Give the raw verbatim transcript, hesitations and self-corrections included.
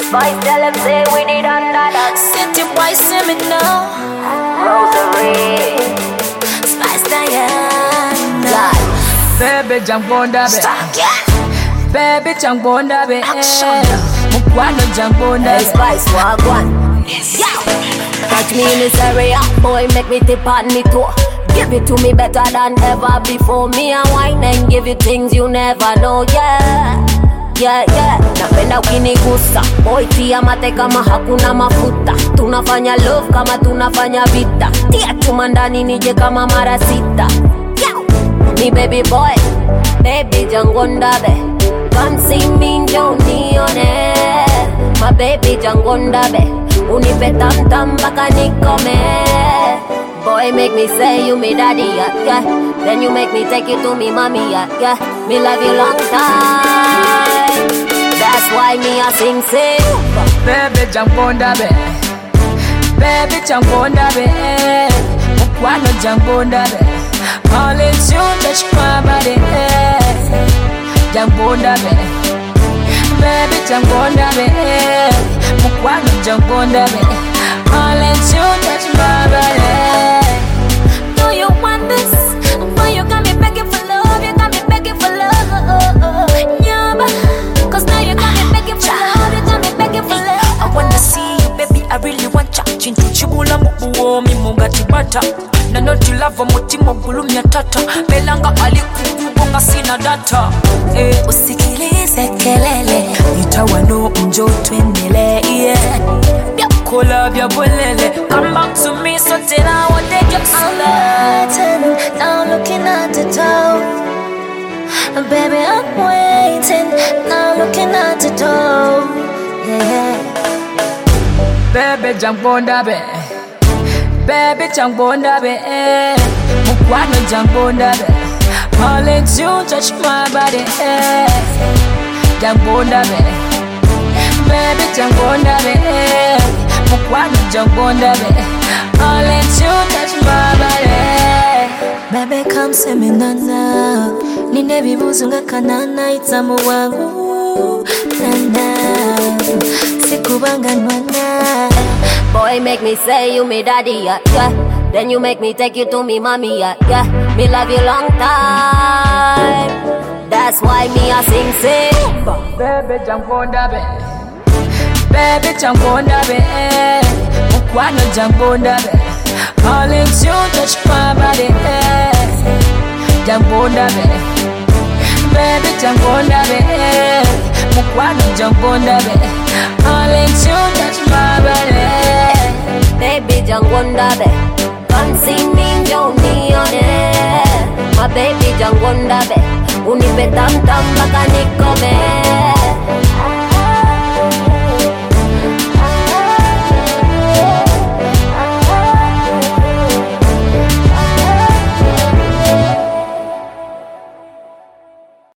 Boys tell them say we need another. City boys see me now. Rosary. Spice Diana. God. Baby Jambonda be. Stop, yeah. Baby Jambonda be. Action. Mukwano Jambonda Hey, be. Spice, wagwan. Yo. Catch me in this area, boy, make me tip on me toe. Give it to me better than ever before. Me a wine and give you things you never know, yeah. Yeah, yeah. Napenda ukinigusa, boy, tia mate kama hakuna mafuta. Tunafanya love kama tunafanya vita. Tia chuma ndani nije kama mara sita. Yo. Me baby boy, baby Jangonda be. Come see me njo nione. My baby Jangonda be. Unipe tam tam baka nikome. Boy make me say you me daddy, yeah, yeah. Then you make me take you to me mommy, yeah, yeah. Me love you long time. That's why me a sing sing. Baby Jambonda be. Baby Jambonda be. Mukwano Jambonda be. All it's you touch my body. Jambonda be. Baby Jambonda be. Mukwano Jambonda be. All it's you touch my body. Do you want this? Boy, you got me begging for love. You got me begging for love. Nyaba. Cause now you got me begging for love. You got me begging for love. I wanna see you, baby, I really want ya. Chintu chibula mubuo, mi munga tibata. Na noti lava mutimo gulumya tata. Belanga alikukugonga sina data. Eh, Usikilize kelele. itawano mjo twendele, yeah. Byakola byabolele. Come back to me, so then I want to get I'm waiting, now I'm looking at the door. Baby, I'm waiting, now I'm looking at the door. Yeah. Baby Jambonda be. Baby Jambonda be. Mukwano Jambonda be. All it's you touch my body. Jambonda be. Baby Jambonda be. Mukwano Jambonda be. All it's you touch my body. Baby, come see me nana. Nine vibuzu nga kanana itamu wangu. Nana, sikubanga nwana. Boy make me say you me daddy, yeah, yeah. Then you make me take you to me mommy, yeah, yeah. Me love you long time. That's why me a sing sing. Baby Jambonda be. Baby Jambonda be. Mukwano Jambonda be. All it's you touch my body. Jambonda be. Baby Jambonda be. Mukwano Jambonda be. All it's you touch my body. Baby Jangonda be. Come see me njo nione. My baby Jangonda be. Unipe tam tam baka